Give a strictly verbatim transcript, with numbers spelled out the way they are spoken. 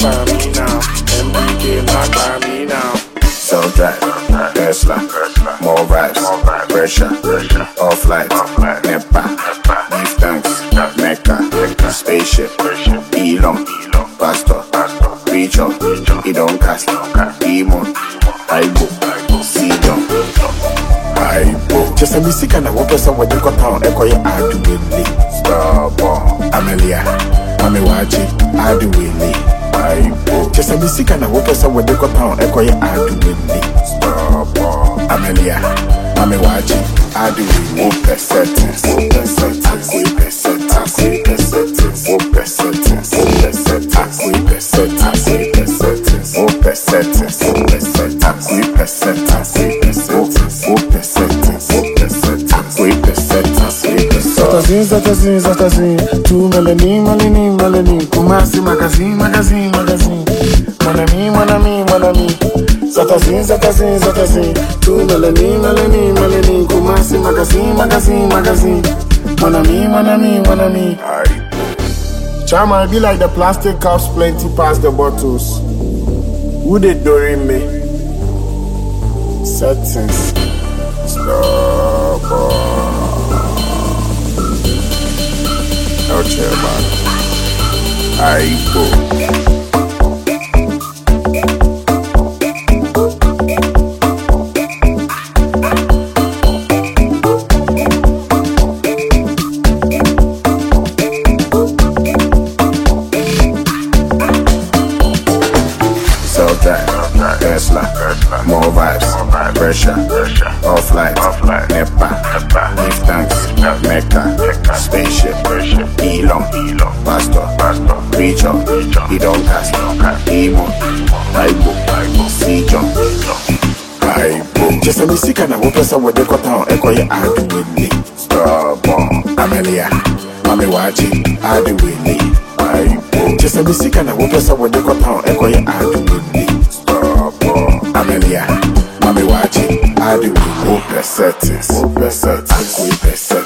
by me now. M B K back by me now. Self drive, Tesla, more vibes, pressure, off light, Nepa, leave tanks, Mecca, spaceship, Elon, Pastor, Preacher, he don't cast, Demon, Aibo, Sidon, Aibo. Just a music and I walk us over the town, Echo, I do it, Starborn, Amelia, Mamewaji, I do it. Just a music and I walk us over the town, Echo, I do it. Starborn, Amelia, Mamewaji, I do it. Open settings, open settings, open settings, open settings, open settings, open settings, open settings, open settings, open settings, open settings, open settings, open settings, open settings, open settings. Zatazin, zatazin, zatazin. Tu melanie, melanie, melanie. Kumasi magazine, magazine, magazine. Mon ami, mon ami, mon ami. Zatazin, zatazin, zatazin. Tu melanie, melanie, melanie. Kumasi magazine, magazine, magazine. Mon ami, mon ami, mon ami. Chama, I be like the plastic cups plenty past the bottles. Who they doing me? Settings. Stop. No chill, man. I go. Tesla, more vibes, pressure, off light, Nepa, leave tanks, Mecca, spaceship, Elon, Pastor, Preacher, he don't cast, Demon, Aibo, Sidon, Aibo. Just a music and I walk us over the town, Echo, I do it. Starborn, Amelia, Mamewaji, I do it. Aibo. Just a music and I walk us over the town, Echo, I do it. Amelia, Mamewaji, I do it. Open settings, open settings, open settings.